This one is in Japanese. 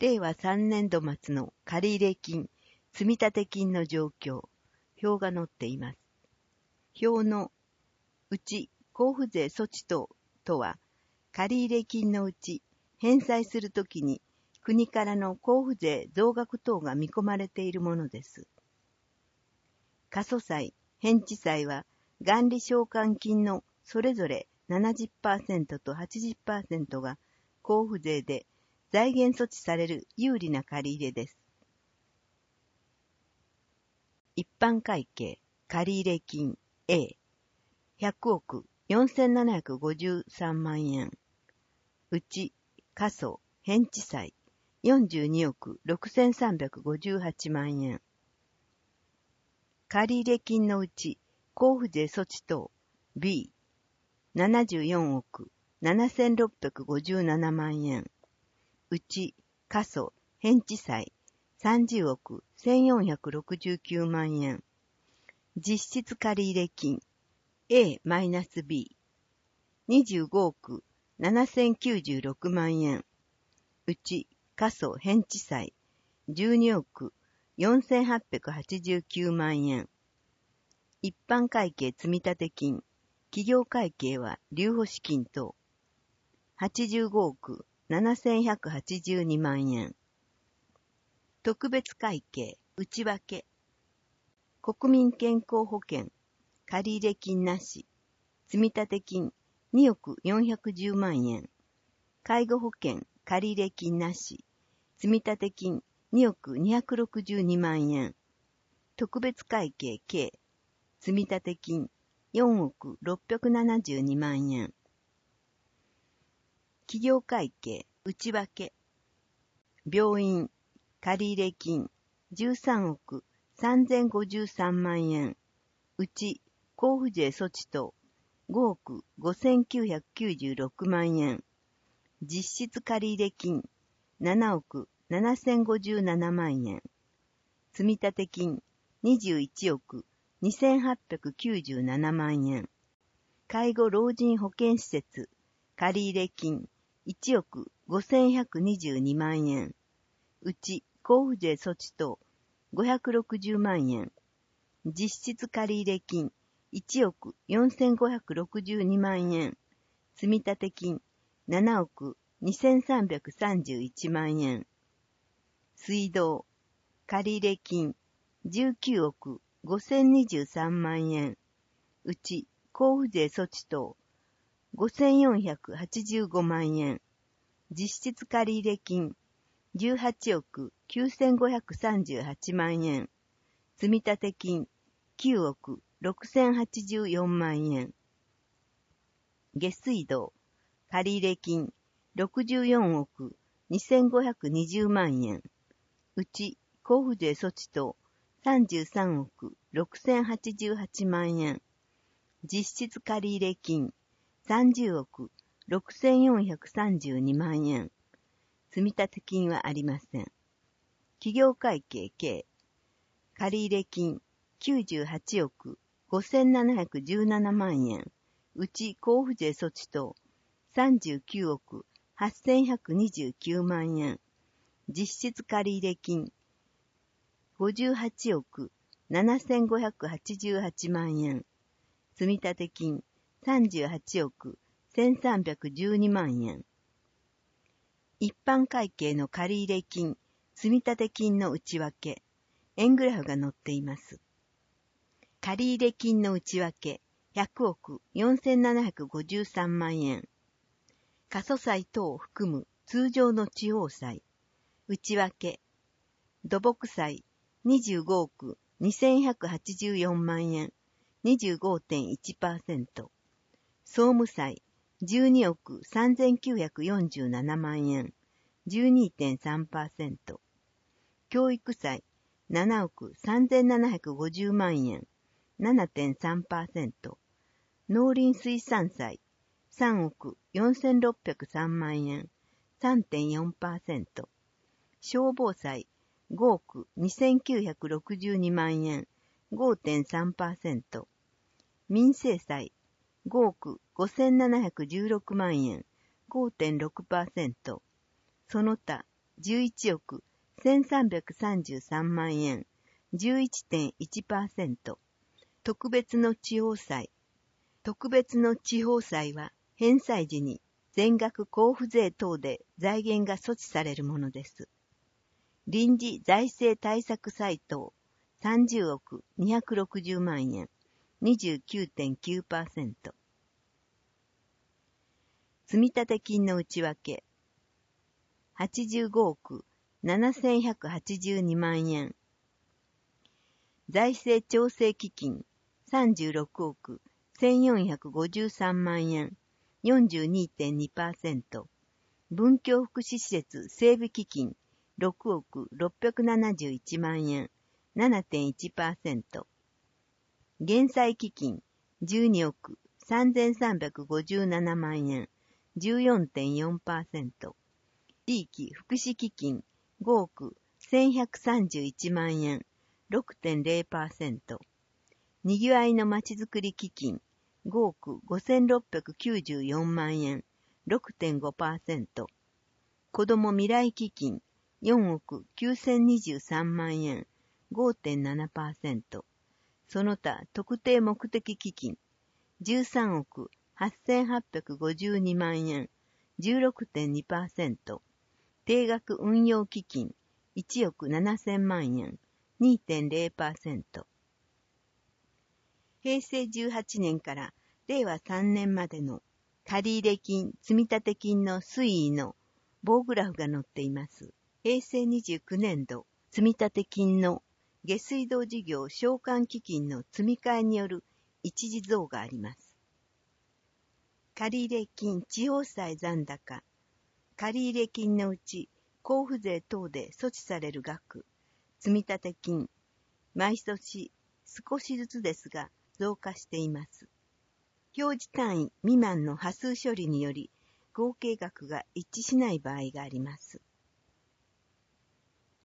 令和3年度末の借入金、積立金の状況、表が載っています。表のうち交付税措置等とは、借入金のうち返済するときに国からの交付税増額等が見込まれているものです。過疎債、返地債は元利償還金のそれぞれ 70% と 80% が交付税で財源措置される有利な借入です。一般会計借入金 A 100億4753万円。うち過疎返地債42億6358万円。借入金のうち交付税措置等 B 74億7657万円。うち過疎返地債30億1469万円。実質借入金 A-B 25億7096万円。うち過疎返地債12億4889万円。一般会計積立金、企業会計は留保資金等85億7182万円。特別会計内訳、国民健康保険借入金なし、積立金2億410万円。介護保険借入金なし、積立金2億262万円。特別会計計、積立金4億672万円。企業会計内訳、病院借入金13億3053万円。うち交付税措置等5億5996万円。実質借入金7億7057万円。積立金21億2897万円。介護老人保健施設借入金1億5122万円。うち交付税措置等560万円。実質借入金1億4562万円。積立金7億2331万円。水道借入金19億5023万円。うち交付税措置等5485万円。実質借入金18億9538万円。積立金9億6084万円。下水道借入金64億2520万円。うち交付税措置等33億6088万円。実質借入金30億6432万円。積立金はありません。企業会計計借入金98億5717万円。うち交付税措置等39億8129万円。実質借入金58億7588万円。積立金38億1312万円。一般会計の借入金、積立金の内訳、円グラフが載っています。借入金の内訳、100億4753万円。過疎債等を含む通常の地方債、内訳、土木債25億2184万円、25.1%。総務債12億3947万円、12.3%。教育債7億3750万円、7.3%。農林水産債3億4603万円、3.4%。消防債5億2962万円、5.3%。民生債5億5716万円、5.6%。その他 11億1333万円、11.1%。特別の地方債。特別の地方債は返済時に全額交付税等で財源が措置されるものです。臨時財政対策債等30億260万円、29.9%。積立金の内訳。85億7182万円。財政調整基金36億1453万円、42.2%。文教福祉施設整備基金6億671万円、7.1%。減債基金12億3357万円、14.4%。地域福祉基金5億1131万円、6.0%。にぎわいのまちづくり基金5億5694万円、6.5%。子ども未来基金4億9023万円、5.7%。その他特定目的基金13億8852万円、16.2%。定額運用基金1億7000万円、2.0%。平成18年から令和3年までの借入金、積立金の推移の棒グラフが載っています。平成29年度積立金の下水道事業償還基金の積み替えによる一時増があります。借入金地方債残高。借入金のうち交付税等で措置される額、積立金、毎年少しずつですが増加しています。表示単位未満の波数処理により合計額が一致しない場合があります。